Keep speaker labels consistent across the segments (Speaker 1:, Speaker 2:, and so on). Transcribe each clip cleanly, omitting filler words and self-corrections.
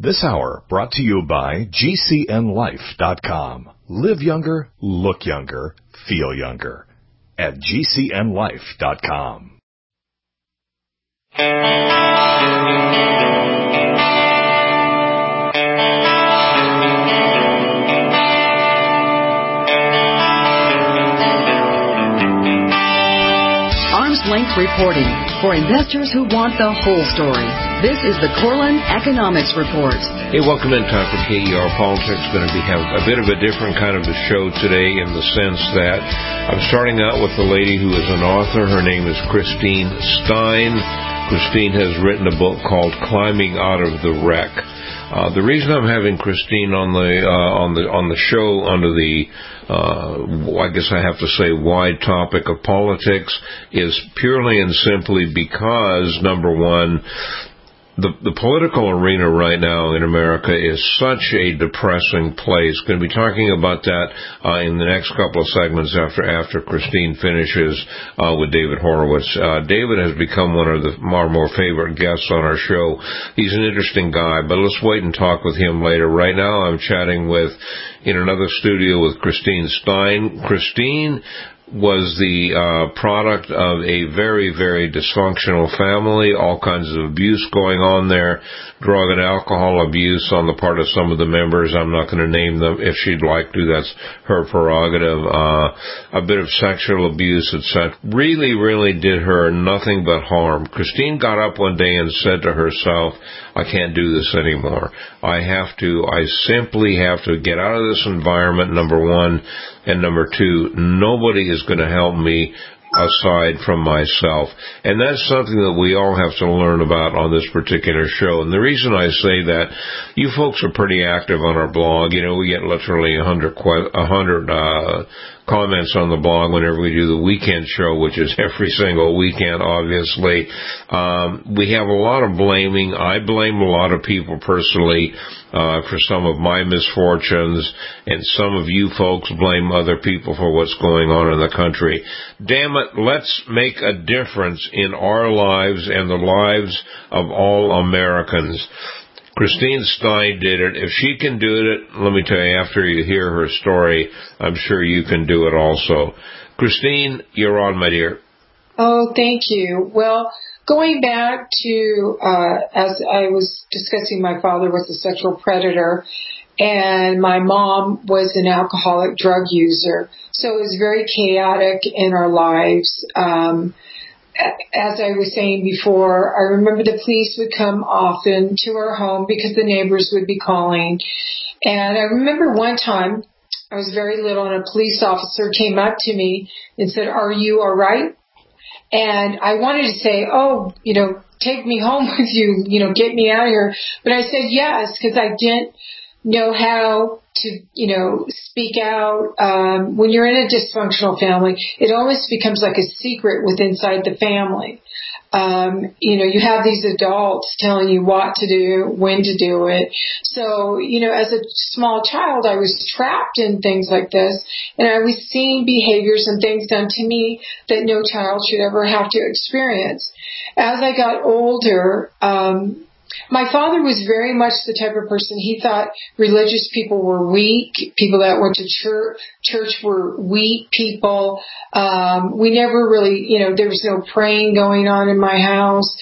Speaker 1: This hour brought to you by GCNLife.com. Live younger, look younger, feel younger at GCNLife.com.
Speaker 2: Arm's Length Reporting for investors who want the whole story. This is the Corlin Economics Report.
Speaker 3: Hey, welcome in time for KER Politics. Going to have a bit of a different kind of a show today in the sense that I'm starting out with a lady who is an author. Her name is Christine Stein. Christine has written a book called Climbing Out of the Wreck. The reason I'm having Christine on the show under the I guess I have to say wide topic of politics is purely and simply because, number one, the political arena right now in America is such a depressing place. Going to be talking about that in the next couple of segments after Christine finishes with David Horowitz. David has become one of our more favorite guests on our show. He's an interesting guy, but let's wait and talk with him later. Right now I'm chatting in another studio with Christine Stein. Christine was the product of a very, very dysfunctional family, all kinds of abuse going on there, drug and alcohol abuse on the part of some of the members. I'm not going to name them. If she'd like to, that's her prerogative. A bit of sexual abuse, etc. Really, really did her nothing but harm. Christine got up one day and said to herself, I can't do this anymore. I simply have to get out of this environment, number one, and number two, nobody is going to help me aside from myself. And that's something that we all have to learn about on this particular show. And the reason I say that, you folks are pretty active on our blog. You know, we get literally 100 comments on the blog whenever we do the weekend show, which is every single weekend, obviously. We have a lot of blaming. I blame a lot of people personally for some of my misfortunes, and some of you folks blame other people for what's going on in the country. Damn it, let's make a difference in our lives and the lives of all Americans. Christine Stein did it. If she can do it, let me tell you, after you hear her story, I'm sure you can do it also. Christine, you're on, my dear.
Speaker 4: Oh, thank you. Well, going back to, as I was discussing, my father was a sexual predator, and my mom was an alcoholic drug user. So it was very chaotic in our lives. As I was saying before, I remember the police would come often to our home because the neighbors would be calling. And I remember one time, I was very little, and a police officer came up to me and said, "Are you all right?" And I wanted to say, "Oh, take me home with you, get me out of here." But I said yes, because I didn't know how to, speak out. When you're in a dysfunctional family, it almost becomes like a secret inside the family. You have these adults telling you what to do, when to do it. So, as a small child, I was trapped in things like this, and I was seeing behaviors and things done to me that no child should ever have to experience. As I got older, my father was very much the type of person, he thought religious people were weak, people that went to church were weak people. We never really, there was no praying going on in my house.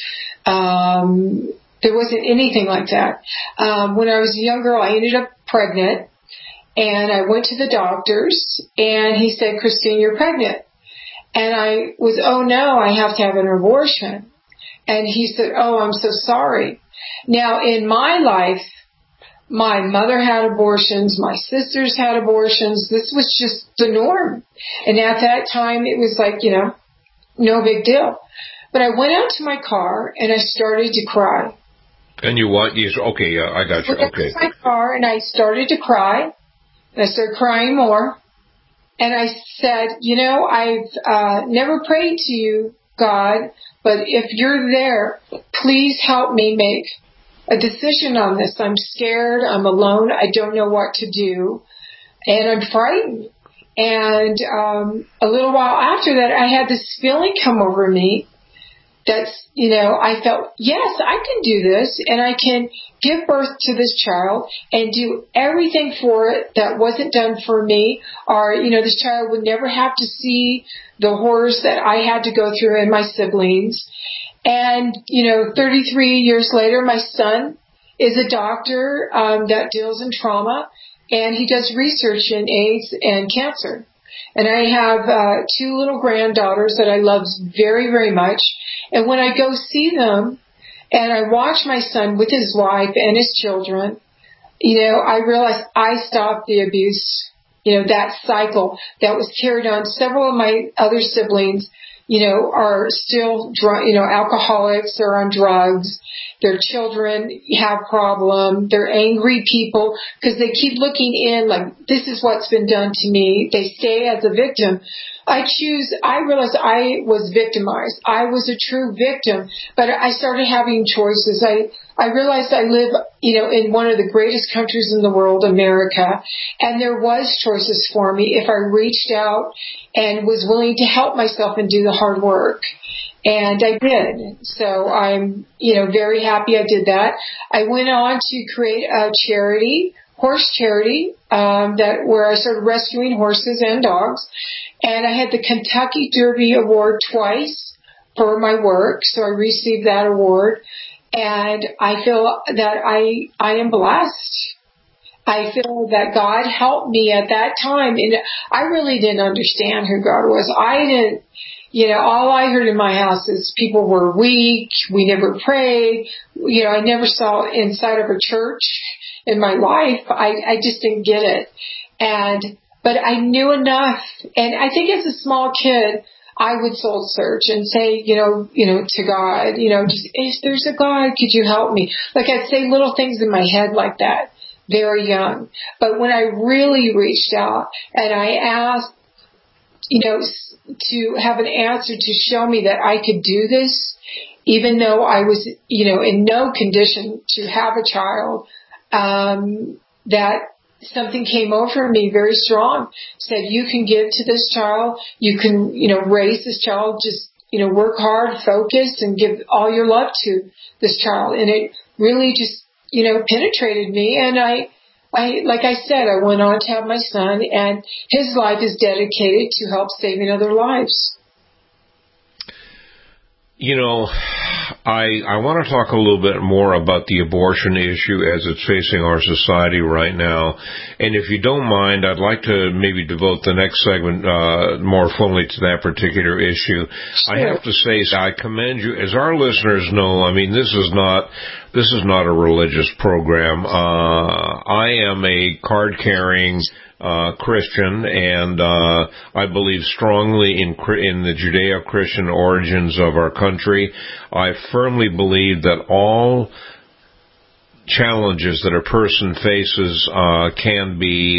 Speaker 4: There wasn't anything like that. When I was a young girl, I ended up pregnant, and I went to the doctors, and he said, "Christine, you're pregnant." And I was, "Oh no, I have to have an abortion." And he said, "Oh, I'm so sorry." Now, in my life, my mother had abortions, my sisters had abortions. This was just the norm. And at that time, it was like, no big deal. But I went out to my car, and I started to cry.
Speaker 3: And you what? Yes, okay, I got you. Okay. I went
Speaker 4: to my car, and I started to cry. And I started crying more. And I said, I've never prayed to you, God, but if you're there, please help me make a decision on this. I'm scared. I'm alone. I don't know what to do. And I'm frightened. And a little while after that, I had this feeling come over me. I felt, yes, I can do this, and I can give birth to this child and do everything for it that wasn't done for me, or, this child would never have to see the horrors that I had to go through and my siblings. And, 33 years later, my son is a doctor that deals in trauma, and he does research in AIDS and cancer. And I have 2 little granddaughters that I love very, very much. And when I go see them and I watch my son with his wife and his children, I realize I stopped the abuse, that cycle that was carried on. Several of my other siblings, are still, alcoholics or on drugs. Their children have problems. They're angry people because they keep looking in like, this is what's been done to me. They stay as a victim. I realized I was victimized. I was a true victim, but I started having choices. I realized I live, in one of the greatest countries in the world, America, and there was choices for me if I reached out and was willing to help myself and do the hard work. And I did. So I'm, very happy I did that. I went on to create a charity, horse charity, where I started rescuing horses and dogs. And I had the Kentucky Derby Award twice for my work. So I received that award. And I feel that I am blessed. I feel that God helped me at that time. And I really didn't understand who God was. I didn't. All I heard in my house is people were weak. We never prayed. I never saw inside of a church in my life. I just didn't get it. But I knew enough. And I think as a small kid, I would soul search and say, to God, just, if there's a God, could you help me? Like I'd say little things in my head like that, very young. But when I really reached out and I asked, to have an answer to show me that I could do this, even though I was, in no condition to have a child, that something came over me very strong, said, you can give to this child, you can, raise this child, just, work hard, focus, and give all your love to this child. And it really just, penetrated me. And I, like I said, I went on to have my son, and his life is dedicated to help saving other lives.
Speaker 3: I want to talk a little bit more about the abortion issue as it's facing our society right now. And if you don't mind, I'd like to maybe devote the next segment more fully to that particular issue.
Speaker 4: Sure.
Speaker 3: I have to say, I commend you. As our listeners know, this is not a religious program. I am a card-carrying Christian, and I believe strongly in the Judeo-Christian origins of our country. I firmly believe that all challenges that a person faces can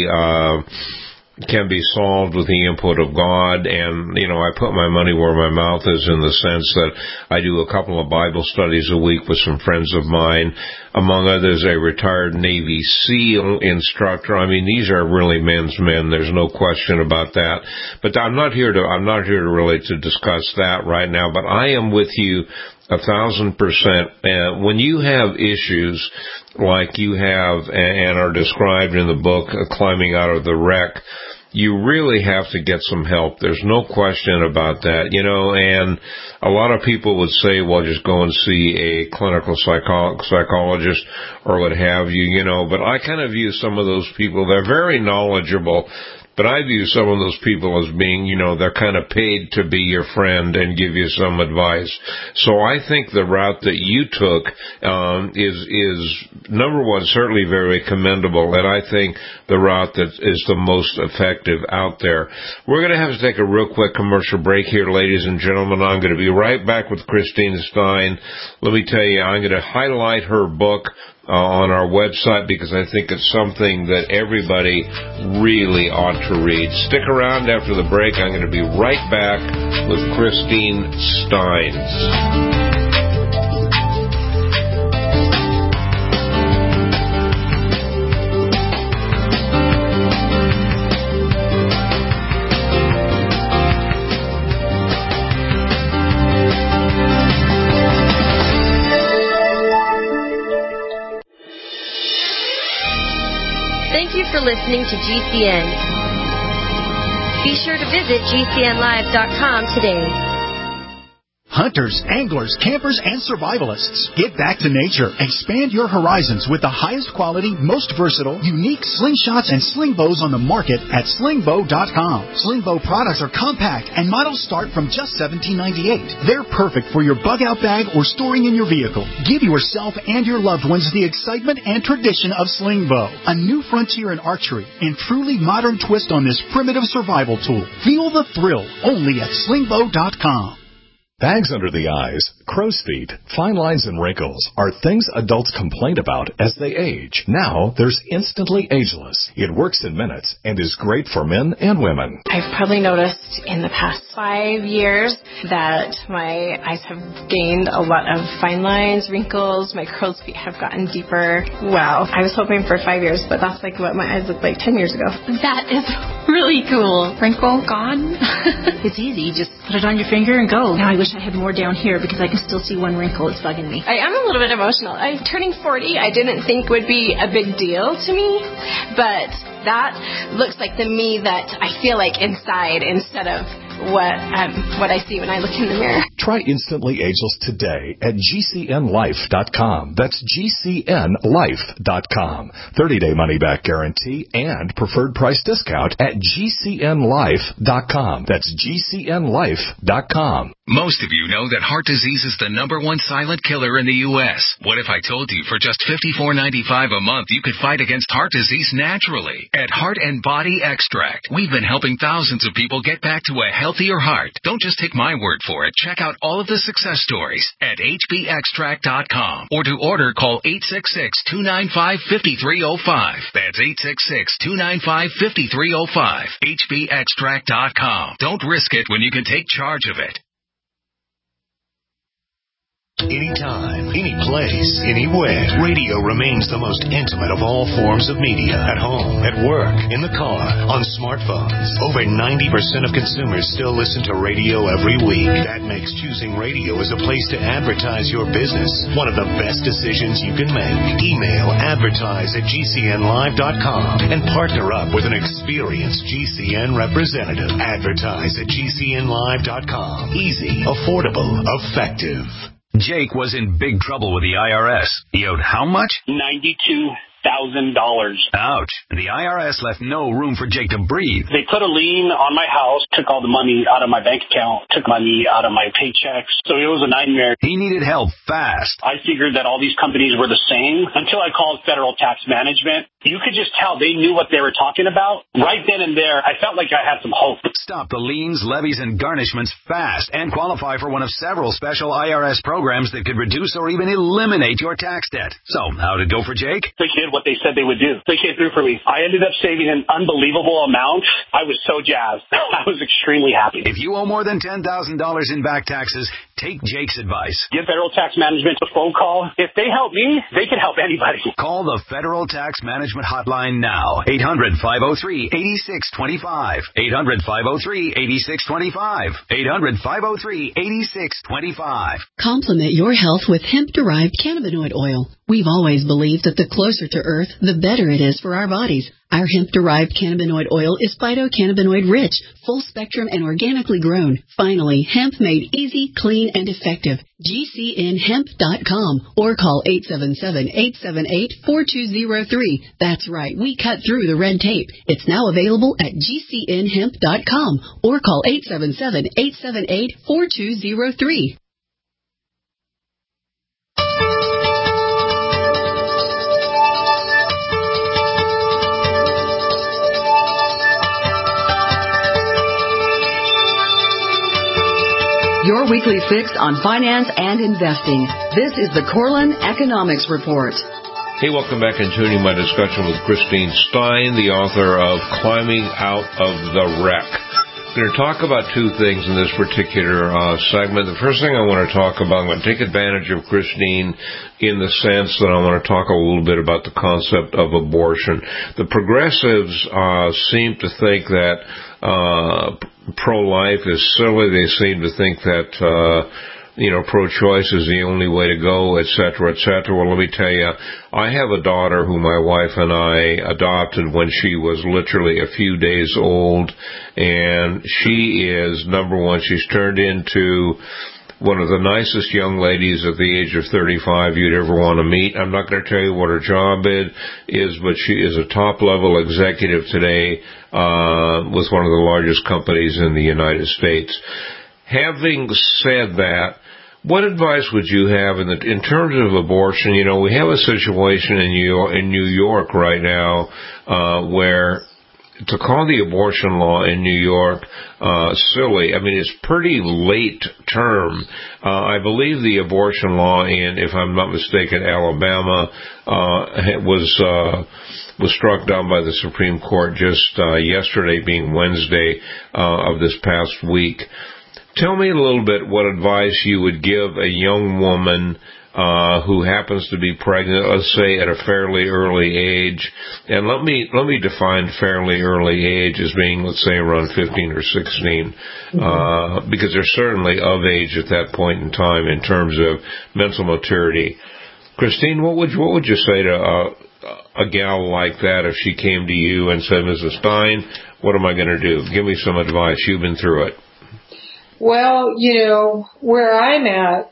Speaker 3: be solved with the input of God. And, I put my money where my mouth is in the sense that I do a couple of Bible studies a week with some friends of mine, among others a retired Navy SEAL instructor. These are really men's men. There's no question about that. But I'm not here to really to discuss that right now, but I am with you 1,000%. When you have issues like you have and are described in the book, Climbing Out of the Wreck, you really have to get some help. There's no question about that, and a lot of people would say, well, just go and see a clinical psychologist or what have you, but I kind of view some of those people, they're very knowledgeable, but I view some of those people as being, they're kind of paid to be your friend and give you some advice. So I think the route that you took is number one, certainly very commendable, and I think the route that is the most effective out there. We're going to have to take a real quick commercial break here, ladies and gentlemen. I'm going to be right back with Christine Stein. Let me tell you, I'm going to highlight her book on our website because I think it's something that everybody really ought to read. Stick around after the break. I'm going to be right back with Christine Stein.
Speaker 5: Thank you for listening to GCN. Be sure to visit GCNlive.com today.
Speaker 6: Hunters, anglers, campers, and survivalists. Get back to nature. Expand your horizons with the highest quality, most versatile, unique slingshots and sling bows on the market at slingbow.com. Slingbow products are compact and models start from just $17.98. They're perfect for your bug-out bag or storing in your vehicle. Give yourself and your loved ones the excitement and tradition of Slingbow, a new frontier in archery and truly modern twist on this primitive survival tool. Feel the thrill only at slingbow.com.
Speaker 1: Bags under the eyes, crow's feet, fine lines, and wrinkles are things adults complain about as they age. Now, there's Instantly Ageless. It works in minutes and is great for men and women.
Speaker 7: I've probably noticed in the past 5 years that my eyes have gained a lot of fine lines, wrinkles, my crow's feet have gotten deeper. Wow. I was hoping for 5 years, but that's like what my eyes looked like 10 years ago.
Speaker 8: That is really cool. Wrinkle gone. It's easy. You just put it on your finger and go. Now I wish I had more down here because I can still see one wrinkle. It's bugging me.
Speaker 7: I am a little bit emotional. I'm turning 40. I didn't think would be a big deal to me, but that looks like the me that I feel like inside instead of what I see when I look in the mirror.
Speaker 1: Try Instantly Ageless today at GCNlife.com. That's GCNlife.com. 30-day money-back guarantee and preferred price discount at GCNlife.com. That's GCNlife.com.
Speaker 9: Most of you know that heart disease is the #1 silent killer in the U.S. What if I told you for just $54.95 a month you could fight against heart disease naturally? At Heart and Body Extract, we've been helping thousands of people get back to a healthier heart. Don't just take my word for it. Check out all of the success stories at hbextract.com. Or to order, call 866-295-5305. That's 866-295-5305. hbextract.com. Don't risk it when you can take charge of it.
Speaker 10: Anytime, any place, anywhere. Radio remains the most intimate of all forms of media. At home, at work, in the car, on smartphones. Over 90% of consumers still listen to radio every week. That makes choosing radio as a place to advertise your business one of the best decisions you can make. Email advertise@gcnlive.com and partner up with an experienced GCN representative. Advertise at gcnlive.com. Easy, affordable, effective.
Speaker 11: Jake was in big trouble with the IRS. He owed how much?
Speaker 12: $92,000.
Speaker 11: Ouch. And the IRS left no room for Jake to breathe.
Speaker 12: They put a lien on my house, took all the money out of my bank account, took money out of my paychecks. So it was a nightmare.
Speaker 11: He needed help fast.
Speaker 12: I figured that all these companies were the same until I called Federal Tax Management. You could just tell they knew what they were talking about. Right then and there, I felt like I had some hope.
Speaker 11: Stop the liens, levies, and garnishments fast and qualify for one of several special IRS programs that could reduce or even eliminate your tax debt. So, how'd it go for Jake?
Speaker 12: They did what they said they would do. They came through for me. I ended up saving an unbelievable amount. I was so jazzed. I was extremely happy.
Speaker 11: If you owe more than $10,000 in back taxes, take Jake's advice.
Speaker 12: Give Federal Tax Management a phone call. If they help me, they can help anybody.
Speaker 11: Call the Federal Tax Management Hotline now. 800-503-8625. 800-503-8625. 800-503-8625.
Speaker 2: Complement your health with hemp-derived cannabinoid oil. We've always believed that the closer to Earth, the better it is for our bodies. Our hemp-derived cannabinoid oil is phytocannabinoid-rich, full-spectrum, and organically grown. Finally, hemp made easy, clean, and effective. GCNhemp.com or call 877-878-4203. That's right, we cut through the red tape. It's now available at GCNhemp.com or call 877-878-4203. Your weekly fix on finance and investing. This is the Corlin Economics Report.
Speaker 3: Hey, welcome back and tuning my discussion with Christine Stein, the author of Climbing Out of the Wreck. I'm going to talk about two things in this particular segment. The first thing I want to talk about, I'm going to take advantage of Christine in the sense that I want to talk a little bit about the concept of abortion. The progressives seem to think that pro-life is silly. They seem to think that pro-choice is the only way to go, et cetera, et cetera. Well, let me tell you, I have a daughter who my wife and I adopted when she was literally a few days old, and she is, number one, she's turned into one of the nicest young ladies at the age of 35 you'd ever want to meet. I'm not going to tell you what her job is, but she is a top-level executive today with one of the largest companies in the United States. Having said that, what advice would you have in terms of abortion? We have a situation in New York right now where to call the abortion law in New York silly, I mean, it's pretty late term. I believe the abortion law in, if I'm not mistaken, Alabama was struck down by the Supreme Court just yesterday, being Wednesday of this past week. Tell me a little bit what advice you would give a young woman who happens to be pregnant, let's say at a fairly early age. And let me define fairly early age as being, let's say, around 15 or 16, because they're certainly of age at that point in time in terms of mental maturity. Christine, what would you say to a gal like that if she came to you and said, Mrs. Stein, what am I going to do? Give me some advice. You've been through it.
Speaker 4: Well, where I'm at,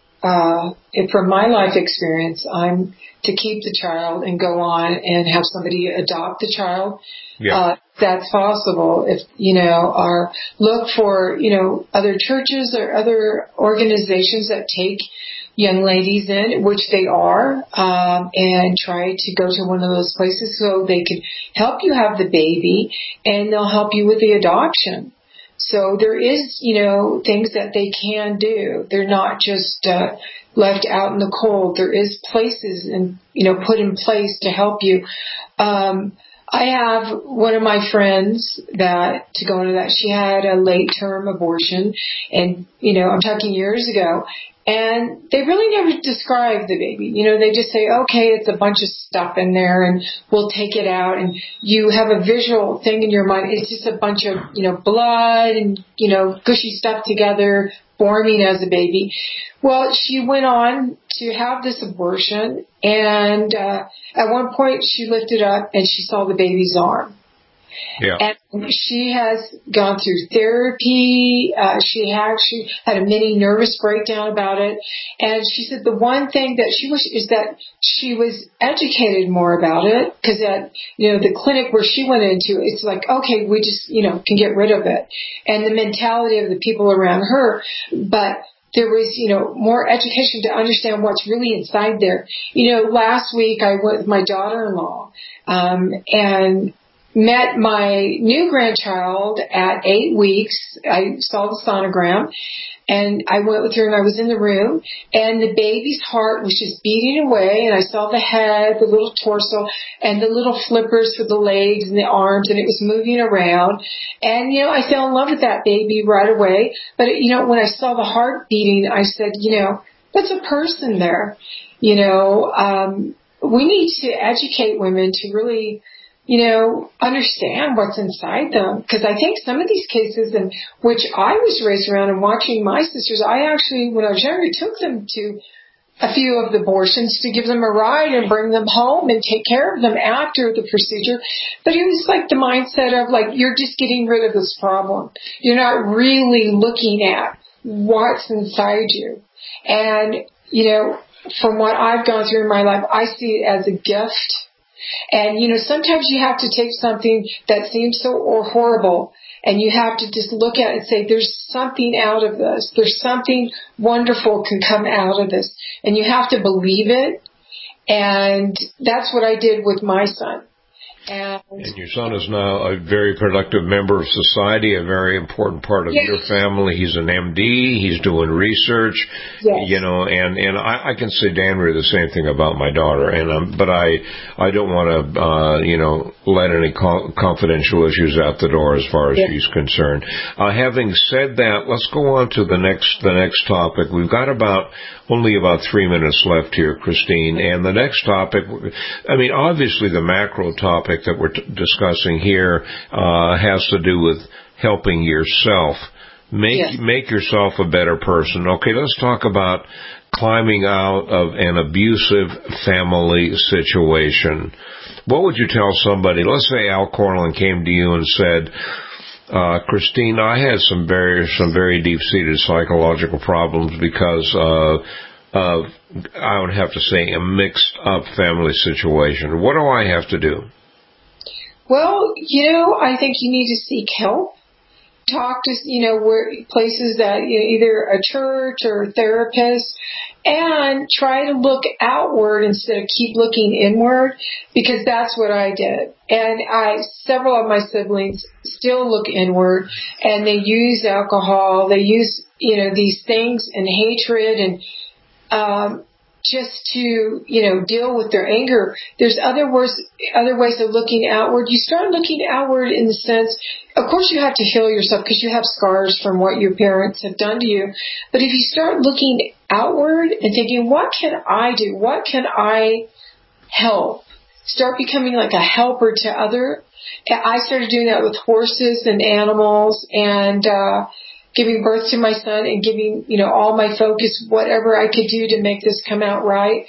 Speaker 4: from my life experience, I'm to keep the child and go on and have somebody adopt the child. Yeah. That's possible. If, or look for, other churches or other organizations that take young ladies in, which they are, and try to go to one of those places so they can help you have the baby and they'll help you with the adoption. So there is, things that they can do. They're not just left out in the cold. There is places and, put in place to help you. I have one of my friends to go into that, she had a late-term abortion, and, I'm talking years ago, and they really never describe the baby. They just say, okay, it's a bunch of stuff in there and we'll take it out. And you have a visual thing in your mind. It's just a bunch of, blood and, gushy stuff together, forming as a baby. Well, she went on to have this abortion, and at one point she lifted up and she saw the baby's arm. Yeah. And she has gone through therapy. She actually had a mini nervous breakdown about it. And she said the one thing that she wished is that she was educated more about it, because at, the clinic where she went into, it's like, okay, we just, can get rid of it. And the mentality of the people around her. But there was, more education to understand what's really inside there. Last week I went with my daughter-in-law, and met my new grandchild at 8 weeks. I saw the sonogram, and I went with her, and I was in the room, and the baby's heart was just beating away, and I saw the head, the little torso, and the little flippers for the legs and the arms, and it was moving around. And, I fell in love with that baby right away. But, when I saw the heart beating, I said, that's a person there. We need to educate women to really understand what's inside them. Because I think some of these cases, in which I was raised around and watching my sisters, I actually, when I was younger, took them to a few of the abortions to give them a ride and bring them home and take care of them after the procedure. But it was like the mindset of you're just getting rid of this problem. You're not really looking at what's inside you. And, from what I've gone through in my life, I see it as a gift. And, sometimes you have to take something that seems so horrible, and you have to just look at it and say, there's something out of this. There's something wonderful can come out of this. And you have to believe it. And that's what I did with my son. And
Speaker 3: your son is now a very productive member of society, a very important part of your family. He's an MD. He's doing research, and I can say, Danbury, the same thing about my daughter. But I don't want to, let any confidential issues out the door as far as she's concerned. Having said that, let's go on to the next topic. We've got only about 3 minutes left here, Christine. And the next topic, obviously the macro topic that we're discussing here has to do with helping yourself Make yourself a better person. Okay, let's talk about climbing out of an abusive family situation. What would you tell somebody? Let's say Al Corlin came to you and said, Christine, I had some very deep-seated psychological problems because of, I would have to say, a mixed-up family situation. What do I have to do?
Speaker 4: Well, I think you need to seek help. Talk to, where places that, either a church or a therapist, and try to look outward instead of keep looking inward, because that's what I did. And several of my siblings still look inward, and they use alcohol, they use, these things and hatred and, just to, deal with their anger. There's other ways of looking outward. You start looking outward in the sense, of course you have to heal yourself because you have scars from what your parents have done to you. But if you start looking outward and thinking, what can I do? What can I help? Start becoming like a helper to other. I started doing that with horses and animals and, giving birth to my son and giving, all my focus, whatever I could do to make this come out right.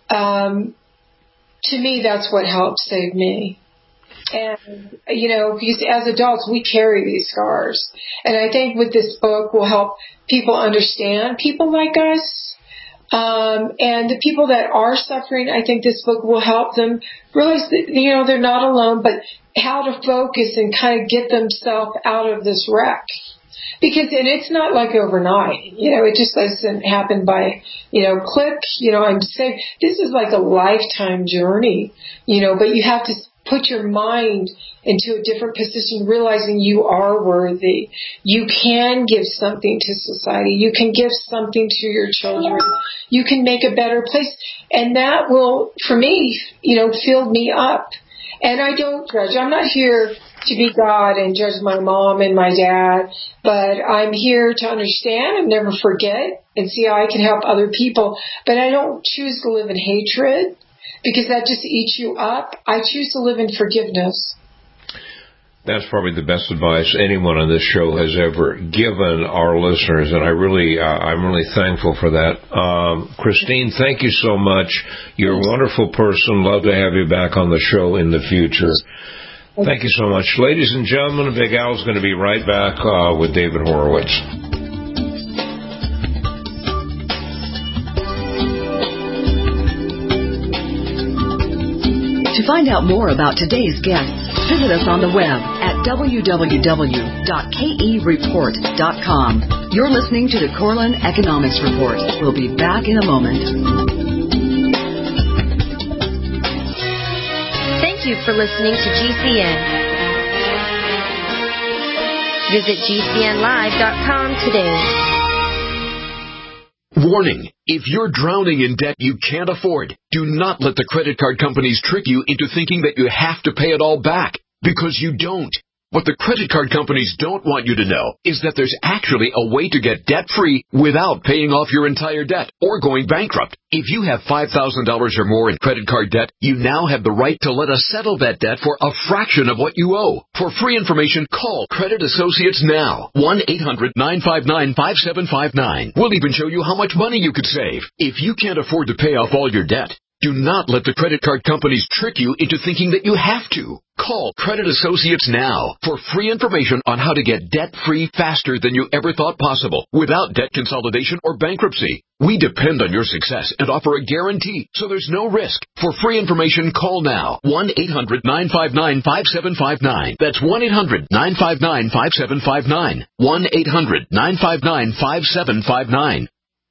Speaker 4: To me, that's what helped save me. And, because as adults, we carry these scars. And I think with this book will help people understand people like us. And the people that are suffering, I think this book will help them realize that, they're not alone, but how to focus and kind of get themselves out of this wreck. Because, and it's not like overnight, it just doesn't happen by, click, I'm saying this is like a lifetime journey, but you have to put your mind into a different position, realizing you are worthy. You can give something to society. You can give something to your children. You can make a better place. And that will, for me, fill me up. And I don't judge. I'm not here to be God and judge my mom and my dad, but I'm here to understand and never forget and see how I can help other people. But I don't choose to live in hatred because that just eats you up. I choose to live in forgiveness.
Speaker 3: That's probably the best advice anyone on this show has ever given our listeners, and I'm really thankful for that. Christine, thank you so much. You're a wonderful person. Love to have you back on the show in the future. Thank you so much. Ladies and gentlemen, Big Al's going to be right back with David Horowitz.
Speaker 13: To find out more about today's guests, visit us on the web at www.kereport.com. You're listening to the Corlin Economics Report. We'll be back in a moment.
Speaker 5: Thank you for listening to GCN. Visit GCNlive.com today.
Speaker 14: Warning, if you're drowning in debt you can't afford, do not let the credit card companies trick you into thinking that you have to pay it all back, because you don't. What the credit card companies don't want you to know is that there's actually a way to get debt-free without paying off your entire debt or going bankrupt. If you have $5,000 or more in credit card debt, you now have the right to let us settle that debt for a fraction of what you owe. For free information, call Credit Associates now. 1-800-959-5759. We'll even show you how much money you could save. If you can't afford to pay off all your debt, do not let the credit card companies trick you into thinking that you have to. Call Credit Associates now for free information on how to get debt-free faster than you ever thought possible without debt consolidation or bankruptcy. We depend on your success and offer a guarantee, so there's no risk. For free information, call now. 1-800-959-5759. That's 1-800-959-5759. 1-800-959-5759.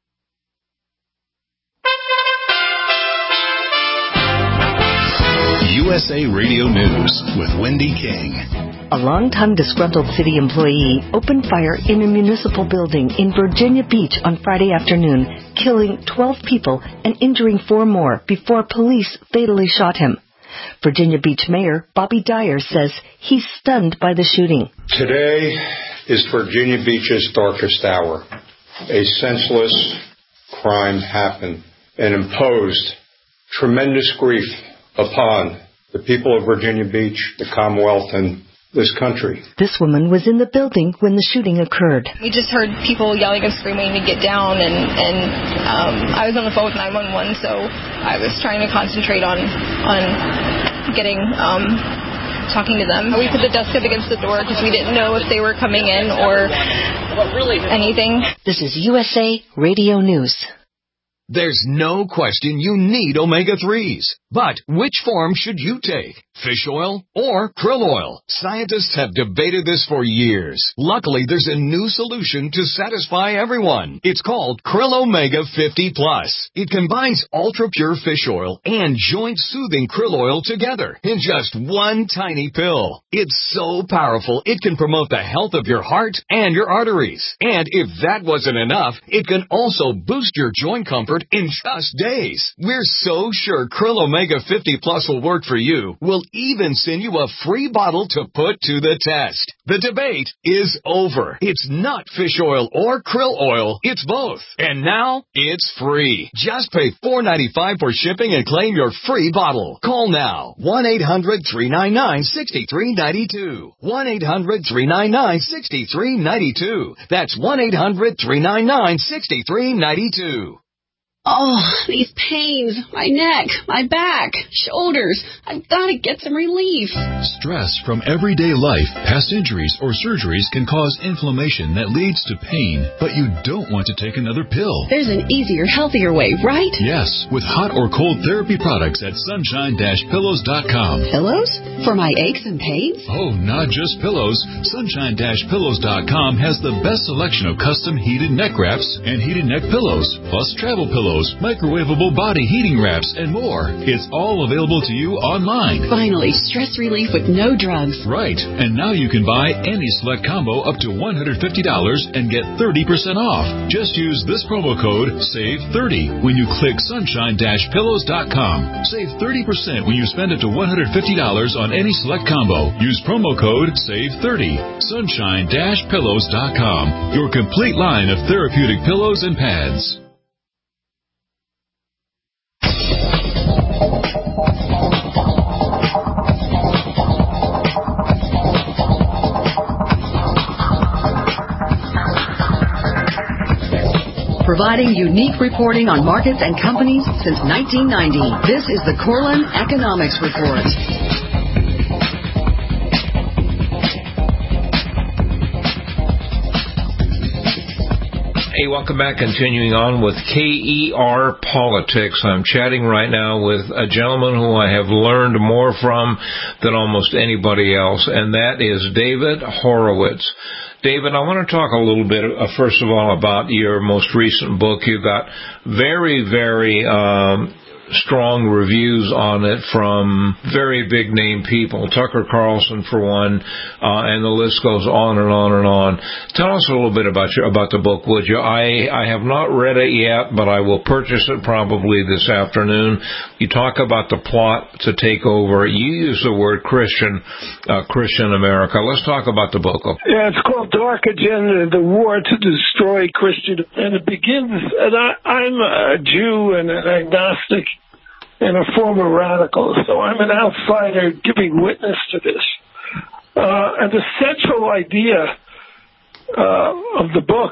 Speaker 10: USA Radio News with Wendy King.
Speaker 15: A longtime disgruntled city employee opened fire in a municipal building in Virginia Beach on Friday afternoon, killing 12 people and injuring 4 more before police fatally shot him. Virginia Beach Mayor Bobby Dyer says he's stunned by the shooting.
Speaker 16: Today is Virginia Beach's darkest hour. A senseless crime happened and imposed tremendous grief upon the people of Virginia Beach, the Commonwealth, and this country.
Speaker 15: This woman was in the building when the shooting occurred.
Speaker 17: We just heard people yelling and screaming to get down, and I was on the phone with 911, so I was trying to concentrate on getting talking to them. We put the desk up against the door because we didn't know if they were coming in or anything.
Speaker 15: This is USA Radio News.
Speaker 18: There's no question you need omega-3s. But which form should you take? Fish oil or krill oil? Scientists have debated this for years. Luckily, there's a new solution to satisfy everyone. It's called Krill Omega 50 Plus. It combines ultra-pure fish oil and joint-soothing krill oil together in just one tiny pill. It's so powerful, it can promote the health of your heart and your arteries. And if that wasn't enough, it can also boost your joint comfort in just days. We're so sure Krill Omega 50 Plus will work for you. We'll even send you a free bottle to put to the test. The debate is over. It's not fish oil or krill oil. It's both. And now it's free. Just pay $4.95 for shipping and claim your free bottle. Call now. 1-800-399-6392. 1-800-399-6392. That's 1-800-399-6392.
Speaker 2: Oh, these pains, my neck, my back, shoulders. I've got to get some relief.
Speaker 19: Stress from everyday life, past injuries, or surgeries can cause inflammation that leads to pain, but you don't want to take another pill.
Speaker 2: There's an easier, healthier way, right?
Speaker 19: Yes, with hot or cold therapy products at sunshine-pillows.com.
Speaker 2: Pillows? For my aches and pains?
Speaker 19: Oh, not just pillows. Sunshine-pillows.com has the best selection of custom heated neck wraps and heated neck pillows, plus travel pillows, microwavable body heating wraps, and more. It's all available to you online.
Speaker 2: Finally, stress relief with no drugs.
Speaker 19: Right. And now you can buy any select combo up to $150 and get 30% off. Just use this promo code SAVE30 when you click sunshine-pillows.com. Save 30% when you spend up to $150 on any select combo. Use promo code SAVE30. Sunshine-pillows.com. Your complete line of therapeutic pillows and pads.
Speaker 13: Providing unique reporting on markets and companies since 1990. This is the Corlin Economics Report.
Speaker 3: Hey, welcome back. Continuing on with KER Politics. I'm chatting right now with a gentleman who I have learned more from than almost anybody else, and that is David Horowitz. David, I want to talk a little bit, first of all, about your most recent book. You got very, very strong reviews on it from very big name people, Tucker Carlson for one, and the list goes on and on and on. Tell us a little bit about the book, would you? I have not read it yet, but I will purchase it probably this afternoon. You talk about the plot to take over. You use the word Christian America. Let's talk about the book.
Speaker 20: Yeah, it's called Dark Agenda, The War to Destroy Christian. And it begins, and I'm a Jew and an agnostic and a former radical, so I'm an outsider giving witness to this. And the central idea of the book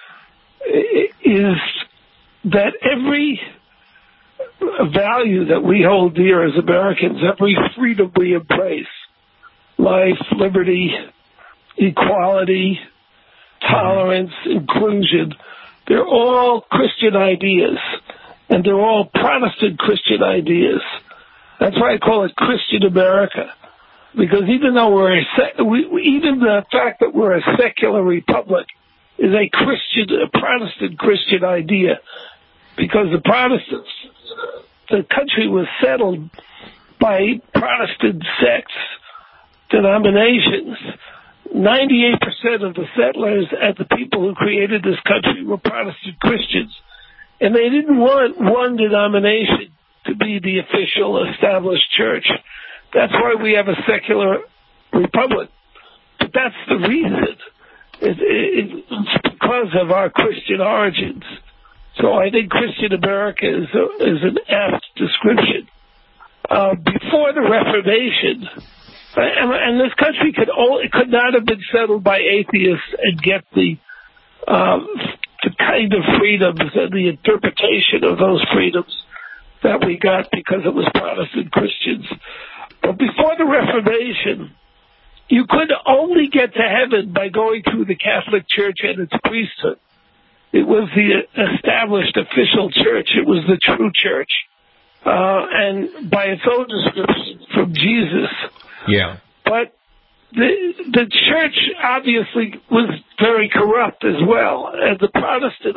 Speaker 20: is that every value that we hold dear as Americans, every freedom we embrace, life, liberty, equality, tolerance, inclusion, they're all Christian ideas. And they're all Protestant Christian ideas. That's why I call it Christian America. Because even though even the fact that we're a secular republic is a Protestant Christian idea. Because the Protestants, the country was settled by Protestant sects, denominations. 98% of the settlers and the people who created this country were Protestant Christians. And they didn't want one denomination to be the official established church. That's why we have a secular republic. But that's the reason. It's because of our Christian origins. So I think Christian America is an apt description. Before the Reformation, And this country could not have been settled by atheists and get the kind of freedoms and the interpretation of those freedoms that we got because it was Protestant Christians. But before the Reformation, you could only get to heaven by going through the Catholic Church and its priesthood. It was the established official church. It was the true church. And by its own description from Jesus.
Speaker 3: Yeah.
Speaker 20: But the church obviously was very corrupt as well. And the Protestant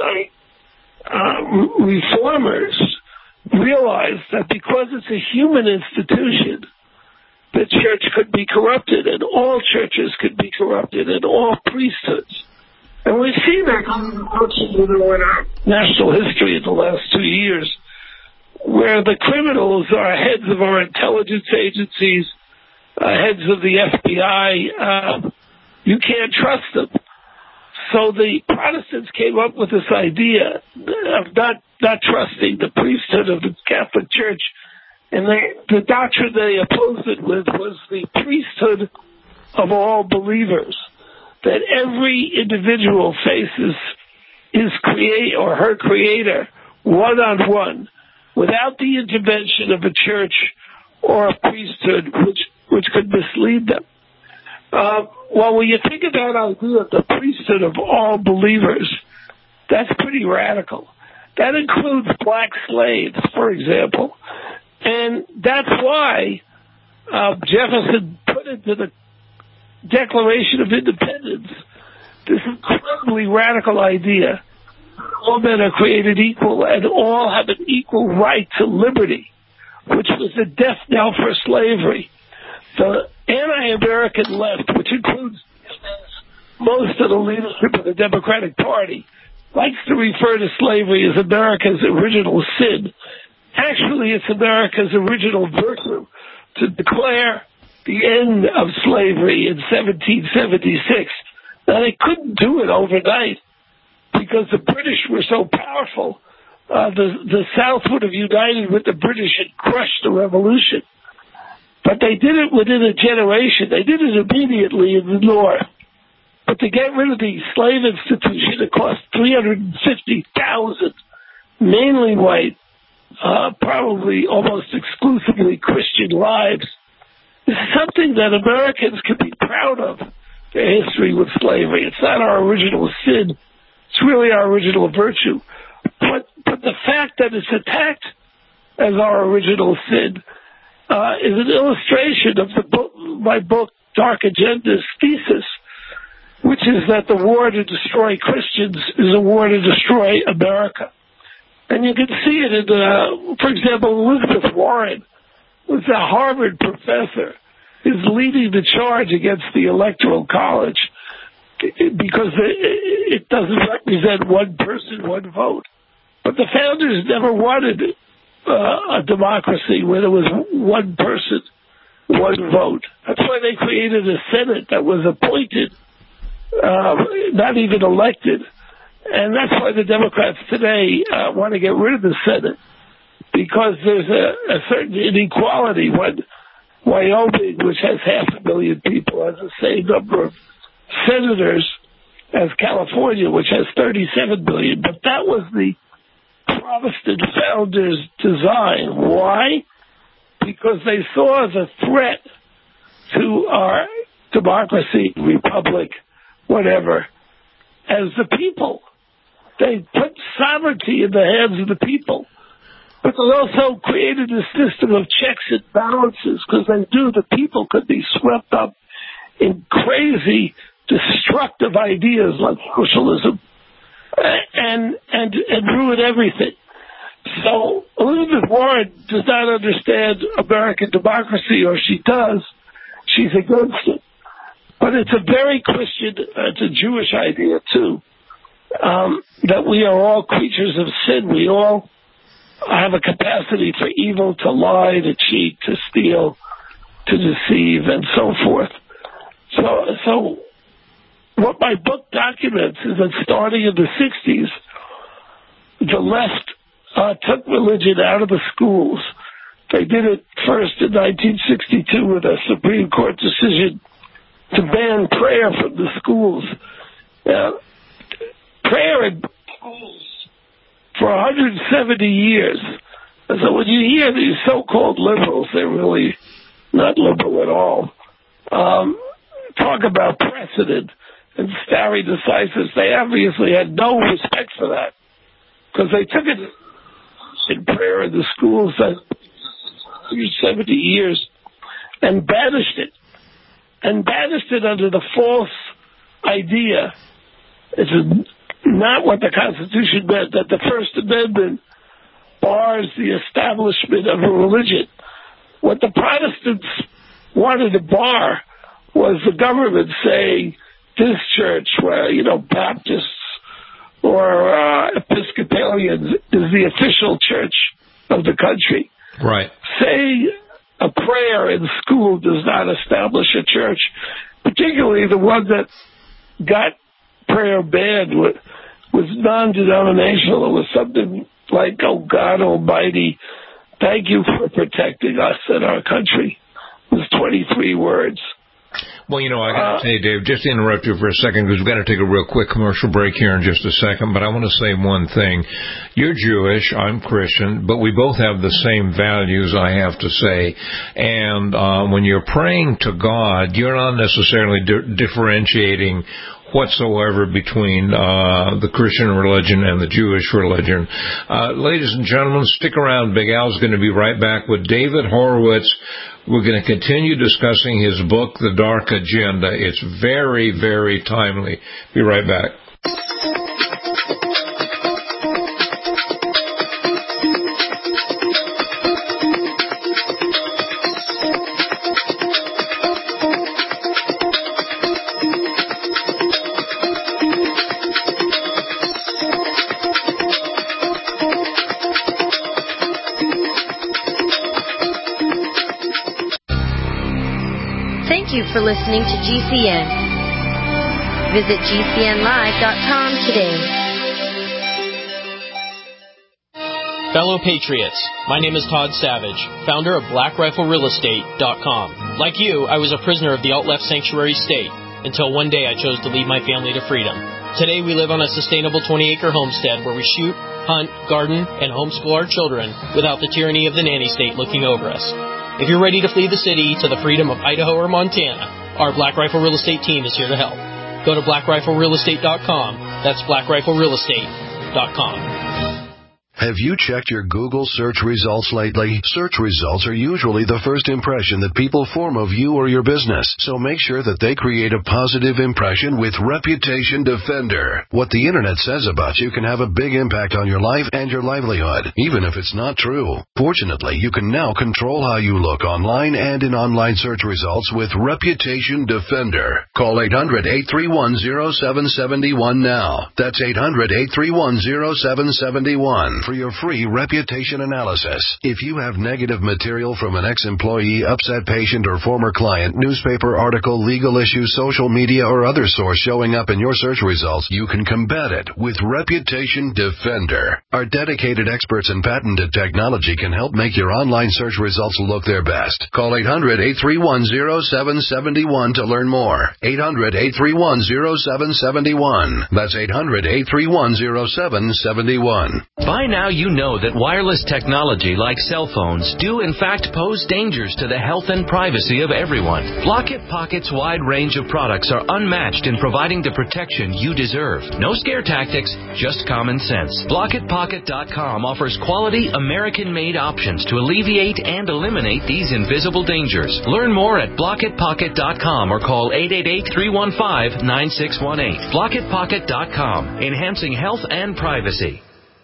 Speaker 20: reformers realized that because it's a human institution, the church could be corrupted, and all churches could be corrupted, and all priesthoods. And we've seen that in our national history in the last 2 years, where the criminals are heads of our intelligence agencies, heads of the FBI. You can't trust them. So the Protestants came up with this idea of not trusting the priesthood of the Catholic Church. And the doctrine they opposed it with was the priesthood of all believers, that every individual faces his or her creator one-on-one, without the intervention of a church or a priesthood which could mislead them. Well, when you think of that idea of the priesthood of all believers, that's pretty radical. That includes black slaves, for example. And that's why Jefferson put into the Declaration of Independence this incredibly radical idea: all men are created equal and all have an equal right to liberty, which was the death knell for slavery. The anti-American left, which includes most of the leadership of the Democratic Party, likes to refer to slavery as America's original sin. Actually, it's America's original virtue to declare the end of slavery in 1776. Now, they couldn't do it overnight because the British were so powerful. The South would have united with the British and crushed the revolution. But they did it within a generation. They did it immediately in the North. But to get rid of the slave institution, it cost 350,000, mainly white, probably almost exclusively Christian lives. This is something that Americans can be proud of, their history with slavery. It's not our original sin. It's really our original virtue. But the fact that it's attacked as our original sin is an illustration of my book, Dark Agenda's thesis, which is that the war to destroy Christians is a war to destroy America. And you can see it in, for example, Elizabeth Warren, who's a Harvard professor, is leading the charge against the Electoral College because it doesn't represent one person, one vote. But the founders never wanted a democracy where there was one person, one vote. That's why they created a Senate that was appointed, not even elected. And that's why the Democrats today want to get rid of the Senate, because there's a certain inequality when Wyoming, which has 500,000 people, has the same number of senators as California, which has 37 million. But that was the Protestant founders' design. Why? Because they saw the threat to our democracy, republic, whatever, as the people. They put sovereignty in the hands of the people. But they also created a system of checks and balances because they knew the people could be swept up in crazy, destructive ideas like socialism and ruin everything. So Elizabeth Warren does not understand American democracy, or she does. She's against it. But it's a very Christian, it's a Jewish idea too, that we are all creatures of sin. We all have a capacity for evil, to lie, to cheat, to steal, to deceive, and so forth. So what my book documents is that starting in the 60s, the left took religion out of the schools. They did it first in 1962 with a Supreme Court decision to ban prayer from the schools. Prayer in schools for 170 years. And so when you hear these so-called liberals, they're really not liberal at all, talk about precedent and stare decisis, they obviously had no respect for that, because they took it in prayer in the schools for 170 years and banished it. And banished it under the false idea, it's not what the Constitution meant, that the First Amendment bars the establishment of a religion. What the Protestants wanted to bar was the government saying this church, where, Baptists or Episcopalians, is the official church of the country.
Speaker 3: Right.
Speaker 20: Saying a prayer in school does not establish a church, particularly the one that got prayer banned was non-denominational. It was something like, oh God Almighty, thank you for protecting us and our country. It was 23 words.
Speaker 3: Well, I got to tell you, Dave, just to interrupt you for a second, because we've got to take a real quick commercial break here in just a second, but I want to say one thing. You're Jewish, I'm Christian, but we both have the same values, I have to say. And when you're praying to God, you're not necessarily differentiating whatsoever between the Christian religion and the Jewish religion. Ladies and gentlemen, stick around. Big Al's going to be right back with David Horowitz. We're going to continue discussing his book, The Dark Agenda. It's very, very timely. Be right back.
Speaker 5: Thank you for listening to GCN. Visit GCNlive.com today.
Speaker 21: Fellow Patriots, my name is Todd Savage, founder of BlackRifleRealEstate.com. Like you, I was a prisoner of the alt-left sanctuary state until one day I chose to lead my family to freedom. Today we live on a sustainable 20-acre homestead where we shoot, hunt, garden, and homeschool our children without the tyranny of the nanny state looking over us. If you're ready to flee the city to the freedom of Idaho or Montana, our Black Rifle Real Estate team is here to help. Go to BlackRifleRealEstate.com. That's BlackRifleRealEstate.com.
Speaker 22: Have you checked your Google search results lately? Search results are usually the first impression that people form of you or your business, so make sure that they create a positive impression with Reputation Defender. What the internet says about you can have a big impact on your life and your livelihood, even if it's not true. Fortunately, you can now control how you look online and in online search results with Reputation Defender. Call 800-831-0771 now. That's 800-831-0771. For your free reputation analysis. If you have negative material from an ex-employee, upset patient, or former client, newspaper article, legal issue, social media, or other source showing up in your search results, you can combat it with Reputation Defender. Our dedicated experts in patented technology can help make your online search results look their best. Call 800-831-0771 to learn more. 800-831-0771. That's 800-831-0771.
Speaker 23: By now you know that wireless technology like cell phones do in fact pose dangers to the health and privacy of everyone. Blockit Pocket's wide range of products are unmatched in providing the protection you deserve. No scare tactics, just common sense. BlockitPocket.com offers quality American-made options to alleviate and eliminate these invisible dangers. Learn more at BlockitPocket.com or call 888-315-9618. BlockitPocket.com, enhancing health and privacy.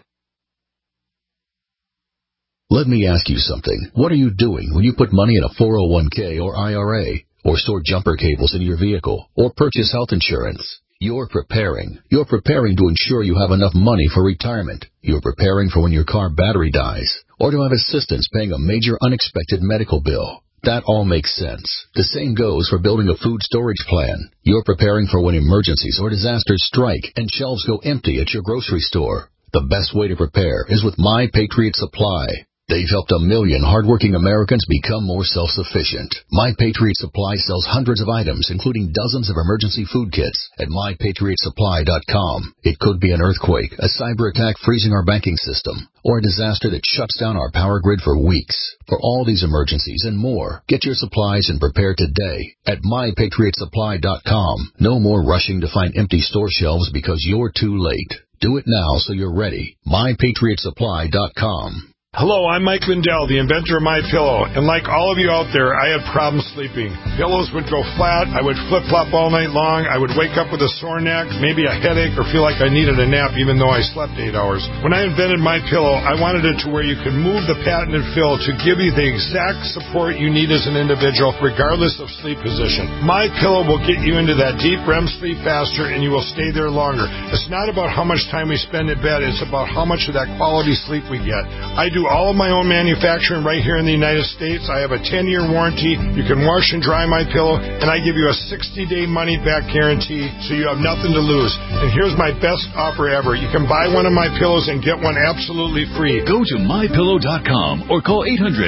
Speaker 24: Let me ask you something. What are you doing when you put money in a 401k or IRA, or store jumper cables in your vehicle, or purchase health insurance? You're preparing. You're preparing to ensure you have enough money for retirement. You're preparing for when your car battery dies, or to have assistance paying a major unexpected medical bill. That all makes sense. The same goes for building a food storage plan. You're preparing for when emergencies or disasters strike and shelves go empty at your grocery store. The best way to prepare is with My Patriot Supply. They've helped 1 million hardworking Americans become more self-sufficient. My Patriot Supply sells hundreds of items, including dozens of emergency food kits at MyPatriotSupply.com. It could be an earthquake, a cyber attack freezing our banking system, or a disaster that shuts down our power grid for weeks. For all these emergencies and more, get your supplies and prepare today at MyPatriotSupply.com. No more rushing to find empty store shelves because you're too late. Do it now so you're ready. MyPatriotSupply.com.
Speaker 1: Hello, I'm Mike Lindell, the inventor of MyPillow, and like all of you out there, I had problems sleeping. Pillows would go flat, I would flip-flop all night long, I would wake up with a sore neck, maybe a headache, or feel like I needed a nap even though I slept 8 hours. When I invented MyPillow, I wanted it to where you could move the patented fill to give you the exact support you need as an individual, regardless of sleep position. MyPillow will get you into that deep REM sleep faster, and you will stay there longer. It's not about how much time we spend in bed, it's about how much of that quality sleep we get. I do all of my own manufacturing right here in the United States. I have a 10-year warranty. You can wash and dry my pillow, and I give you a 60-day money-back guarantee, so you have nothing to lose. And here's my best offer ever. You can buy one of my pillows and get one absolutely free.
Speaker 19: Go to MyPillow.com or call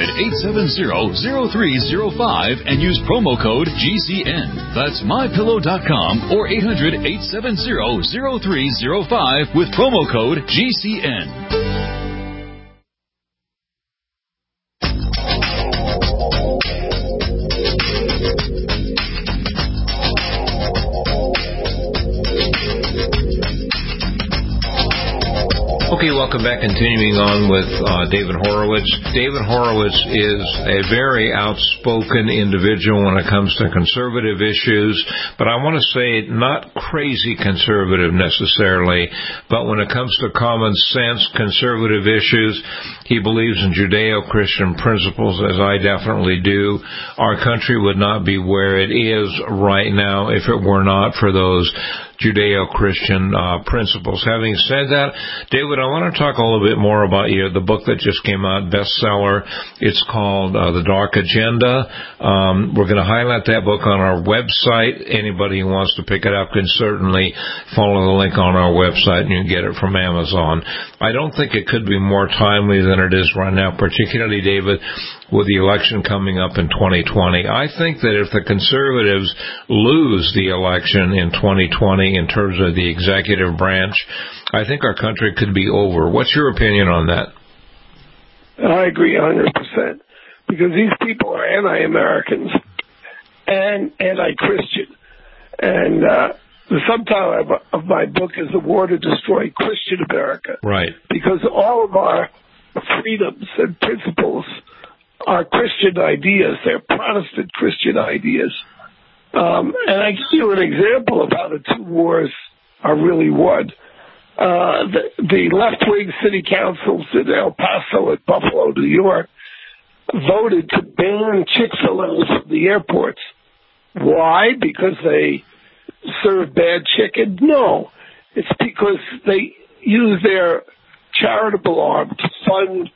Speaker 19: 800-870-0305 and use promo code GCN. That's MyPillow.com or 800-870-0305 with promo code GCN.
Speaker 3: Okay, welcome back. Continuing on with David Horowitz. David Horowitz is a very outspoken individual when it comes to conservative issues, but I want to say not crazy conservative necessarily, but when it comes to common sense conservative issues, he believes in Judeo-Christian principles, as I definitely do. Our country would not be where it is right now if it were not for those Judeo-Christian principles. Having said that, David, I want to talk a little bit more about the book that just came out, bestseller. It's called The Dark Agenda. We're going to highlight that book on our website. Anybody who wants to pick it up can certainly follow the link on our website and you can get it from Amazon. I don't think it could be more timely than it is right now, particularly, David, with the election coming up in 2020. I think that if the conservatives lose the election in 2020 in terms of the executive branch, I think our country could be over. What's your opinion on that?
Speaker 20: I agree 100%, because these people are anti-Americans and anti-Christian. And the subtitle of my book is The War to Destroy Christian America.
Speaker 3: Right.
Speaker 20: Because all of our freedoms and principles are Christian ideas. They're Protestant Christian ideas. And I give you an example of how the two wars are really won. The left-wing city councils in El Paso and Buffalo, New York, voted to ban Chick-fil-A from the airports. Why? Because they serve bad chicken? No. It's because they use their charitable arm to fund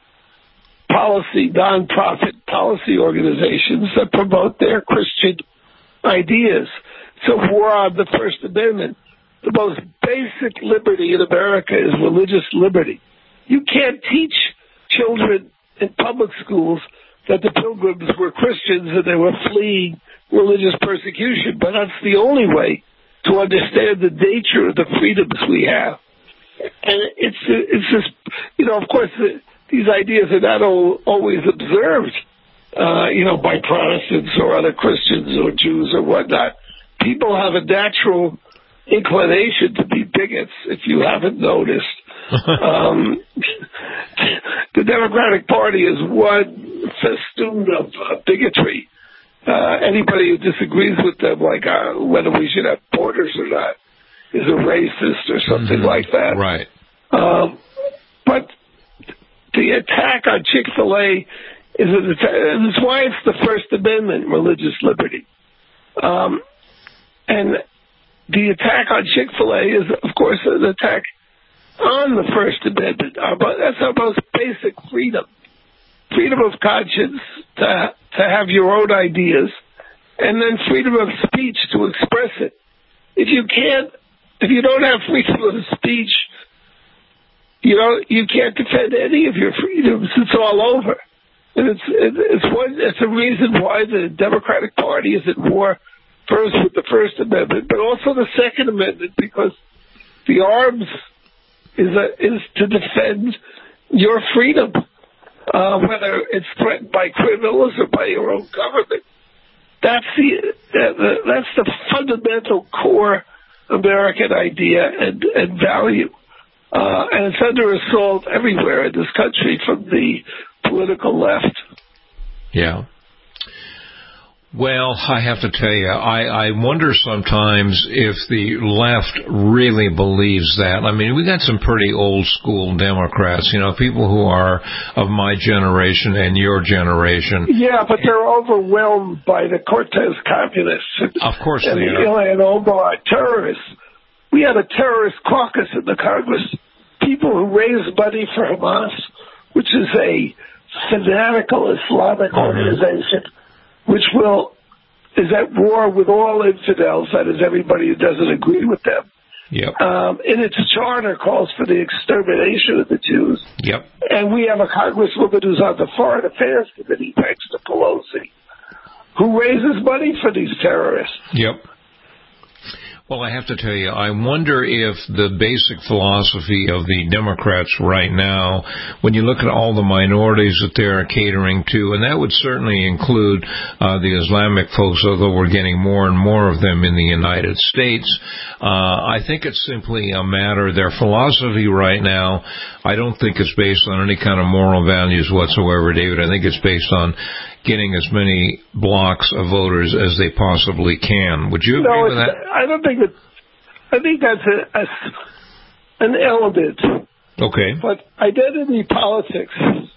Speaker 20: non-profit policy organizations that promote their Christian ideas. So war on the First Amendment. The most basic liberty in America is religious liberty. You can't teach children in public schools that the Pilgrims were Christians and they were fleeing religious persecution, but that's the only way to understand the nature of the freedoms we have. And it's just, of course, these ideas are not always observed, by Protestants or other Christians or Jews or whatnot. People have a natural inclination to be bigots, if you haven't noticed. The Democratic Party is one festoon of bigotry. Anybody who disagrees with them, like whether we should have borders or not, is a racist or something like that.
Speaker 3: Right.
Speaker 20: But the attack on Chick-fil-A is an attack, and that's why it's the First Amendment, religious liberty. And the attack on Chick-fil-A is, of course, an attack on the First Amendment. That's our most basic freedom. Freedom of conscience to have your own ideas, and then freedom of speech to express it. If you don't have freedom of speech, you can't defend any of your freedoms. It's all over. And it's a reason why the Democratic Party is at war first with the First Amendment, but also the Second Amendment, because the arms is to defend your freedom, whether it's threatened by criminals or by your own government. That's the fundamental core American idea and value. And it's under assault everywhere in this country from the political left.
Speaker 3: Yeah. Well, I have to tell you, I wonder sometimes if the left really believes that. I mean, we got some pretty old school Democrats, people who are of my generation and your generation.
Speaker 20: Yeah, but they're overwhelmed by the Cortez communists.
Speaker 3: Of course
Speaker 20: and
Speaker 3: they
Speaker 20: the
Speaker 3: are.
Speaker 20: Ilhan Omar terrorists. We had a terrorist caucus in the Congress. People who raise money for Hamas, which is a fanatical Islamic organization, which is at war with all infidels, that is everybody who doesn't agree with them.
Speaker 3: Yep.
Speaker 20: In its charter calls for the extermination of the Jews.
Speaker 3: Yep.
Speaker 20: And we have a congresswoman who's on the Foreign Affairs Committee, thanks to Pelosi, who raises money for these terrorists.
Speaker 3: Yep. Well, I have to tell you, I wonder if the basic philosophy of the Democrats right now, when you look at all the minorities that they're catering to, and that would certainly include the Islamic folks, although we're getting more and more of them in the United States, I think it's simply a matter, their philosophy right now, I don't think it's based on any kind of moral values whatsoever, David. I think it's based on getting as many blocks of voters as they possibly can. Would you agree with that?
Speaker 20: I don't think I think that's an element.
Speaker 3: Okay.
Speaker 20: But identity politics,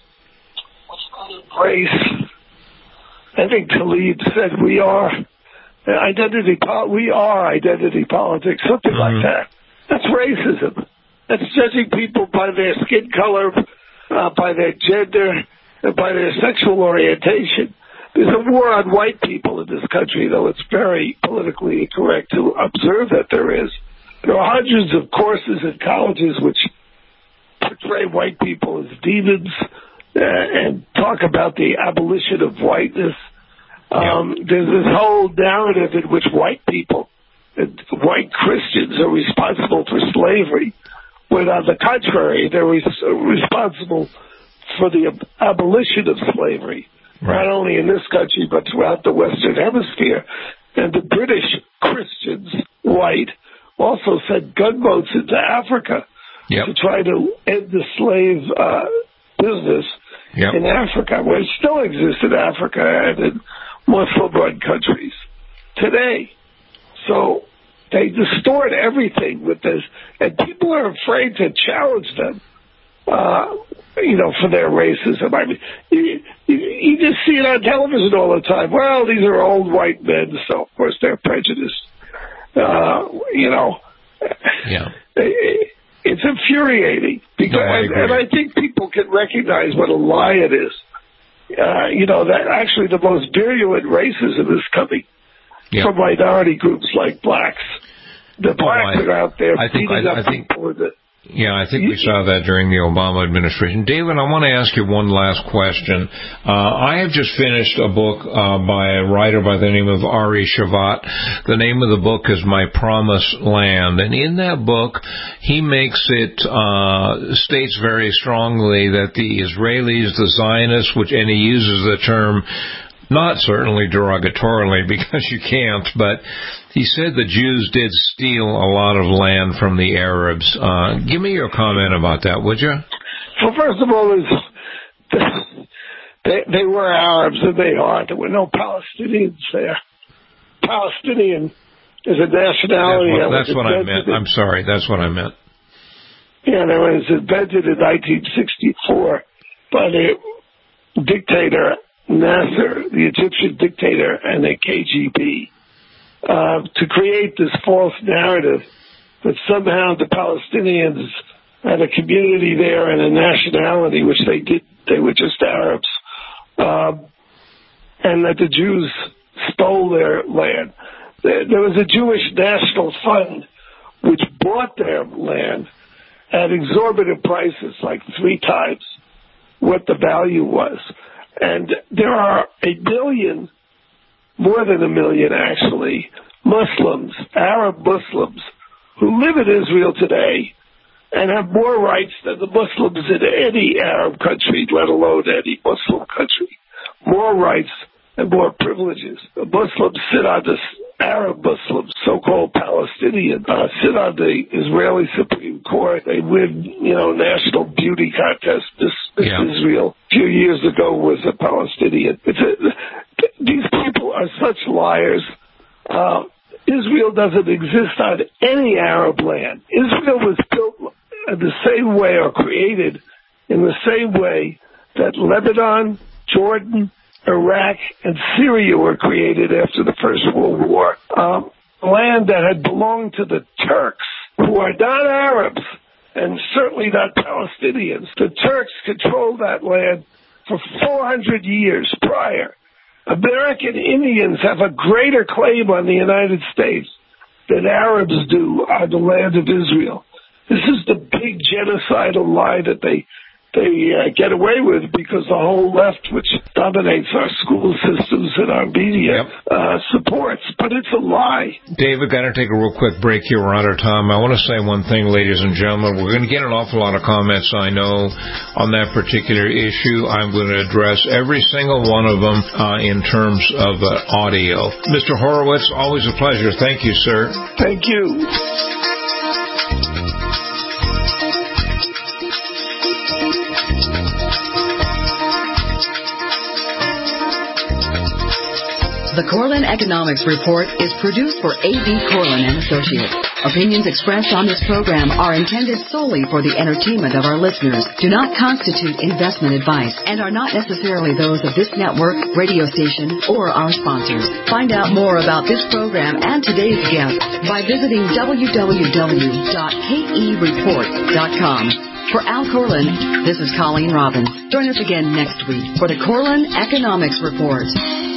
Speaker 20: race, I think Khalid said we are identity politics, something like that. That's racism. That's judging people by their skin color, by their gender, by their sexual orientation. There's a war on white people in this country, though it's very politically incorrect to observe that there is. There are hundreds of courses in colleges which portray white people as demons and talk about the abolition of whiteness. There's this whole narrative in which white people, white Christians, are responsible for slavery, when on the contrary, they're responsible for the abolition of slavery, not only in this country, but throughout the Western Hemisphere. And the British Christians, white, also sent gunboats into Africa to try to end the slave business in Africa, where it still exists in Africa and in Muslim-run countries today. So they distort everything with this, and people are afraid to challenge them. For their racism. I mean, you just see it on television all the time. Well, these are old white men, so of course they're prejudiced. It's infuriating because, and I think people can recognize what a lie it is. That actually the most virulent racism is coming from minority groups like blacks. The blacks are out there beating up people with it.
Speaker 3: Yeah, I think we saw that during the Obama administration. David, I want to ask you one last question. I have just finished a book by a writer by the name of Ari Shavat. The name of the book is My Promised Land. And in that book, he makes it, states very strongly that the Israelis, the Zionists, and he uses the term not certainly derogatorily because you can't, but he said the Jews did steal a lot of land from the Arabs. Give me your comment about that, would you?
Speaker 20: Well, first of all, they were Arabs, and they are. There were no Palestinians there. Palestinian is a nationality.
Speaker 3: That's what I meant. I'm sorry. That's what I meant.
Speaker 20: Yeah, it was invented in 1964 by the dictator Nasser, the Egyptian dictator, and the KGB, to create this false narrative that somehow the Palestinians had a community there and a nationality, which they did. They were just Arabs, and that the Jews stole their land. There was a Jewish National Fund which bought their land at exorbitant prices, like 3 times what the value was. And there are 1 million, more than 1 million actually, Muslims, Arab Muslims, who live in Israel today and have more rights than the Muslims in any Arab country, let alone any Muslim country. More rights and more privileges. The Muslims sit on this, Arab Muslims, so-called Palestinians, sit on the Israeli Supreme Court. They win, national beauty contests. Miss Israel a few years ago was a Palestinian. These people are such liars. Israel doesn't exist on any Arab land. Israel was built in the same way, or created in the same way, that Lebanon, Jordan, Iraq, and Syria were created after the First World War. Land that had belonged to the Turks, who are not Arabs, and certainly not Palestinians. The Turks controlled that land for 400 years prior. American Indians have a greater claim on the United States than Arabs do on the land of Israel. This is the big genocidal lie that they get away with, because the whole left, which dominates our school systems and our media, supports. But it's a lie.
Speaker 3: Dave, we've got to take a real quick break here. We're out of time. I want to say one thing, ladies and gentlemen. We're going to get an awful lot of comments, I know, on that particular issue. I'm going to address every single one of them in terms of audio. Mr. Horowitz, always a pleasure. Thank you, sir.
Speaker 20: Thank you.
Speaker 13: The Corlin Economics Report is produced for A.B. Corlin and Associates. Opinions expressed on this program are intended solely for the entertainment of our listeners, do not constitute investment advice, and are not necessarily those of this network, radio station, or our sponsors. Find out more about this program and today's guest by visiting www.kereport.com. For Al Corlin, this is Colleen Robbins. Join us again next week for the Corlin Economics Report.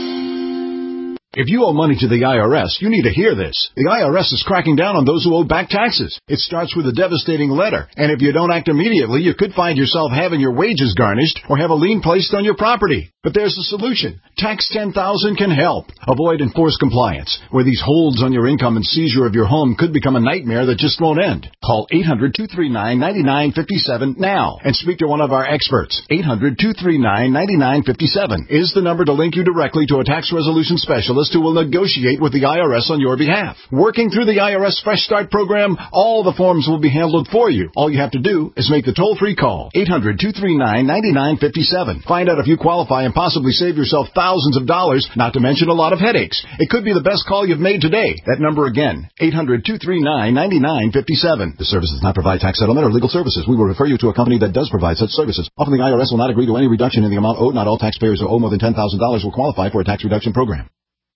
Speaker 6: If you owe money to the IRS, you need to hear this. The IRS is cracking down on those who owe back taxes. It starts with a devastating letter, and if you don't act immediately, you could find yourself having your wages garnished or have a lien placed on your property. But there's a solution. Tax 10,000 can help. Avoid enforced compliance, where these holds on your income and seizure of your home could become a nightmare that just won't end. Call 800-239-9957 now and speak to one of our experts. 800-239-9957 is the number to link you directly to a tax resolution specialist who will negotiate with the IRS on your behalf. Working through the IRS Fresh Start program, all the forms will be handled for you. All you have to do is make the toll-free call, 800-239-9957. Find out if you qualify and possibly save yourself thousands of dollars, not to mention a lot of headaches. It could be the best call you've made today. That number again, 800-239-9957. This service does not provide tax settlement or legal services. We will refer you to a company that does provide such services. Often the IRS will not agree to any reduction in the amount owed. Not all taxpayers who owe more than $10,000 will qualify for a tax reduction program.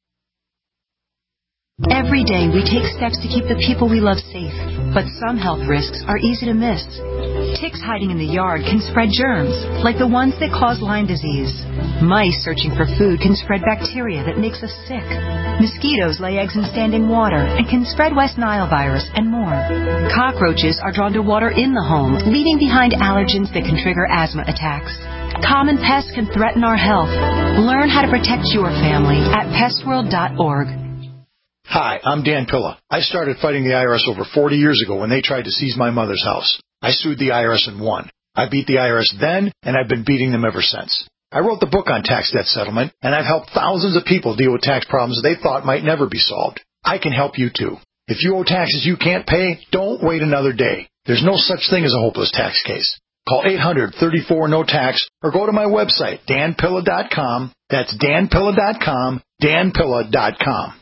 Speaker 7: Every day we take steps to keep the people we love safe, but some health risks are easy to miss. Ticks hiding in the yard can spread germs, like the ones that cause Lyme disease. Mice searching for food can spread bacteria that makes us sick. Mosquitoes lay eggs in standing water and can spread West Nile virus and more. Cockroaches are drawn to water in the home, leaving behind allergens that can trigger asthma attacks. Common pests can threaten our health. Learn how to protect your family at pestworld.org.
Speaker 8: Hi, I'm Dan Pilla. I started fighting the IRS over 40 years ago when they tried to seize my mother's house. I sued the IRS and won. I beat the IRS then, and I've been beating them ever since. I wrote the book on tax debt settlement, and I've helped thousands of people deal with tax problems they thought might never be solved. I can help you too. If you owe taxes you can't pay, don't wait another day. There's no such thing as a hopeless tax case. Call 800-34-NO-TAX or go to my website, danpilla.com. That's danpilla.com, danpilla.com.